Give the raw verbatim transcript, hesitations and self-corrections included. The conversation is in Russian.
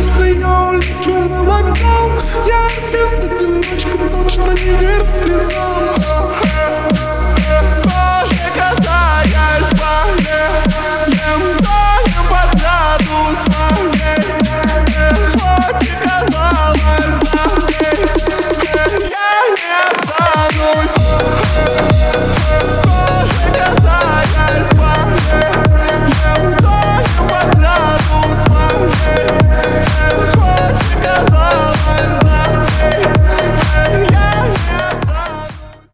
если я улечу на вокзал, я артист, одиночка, тот, что не верит слезам.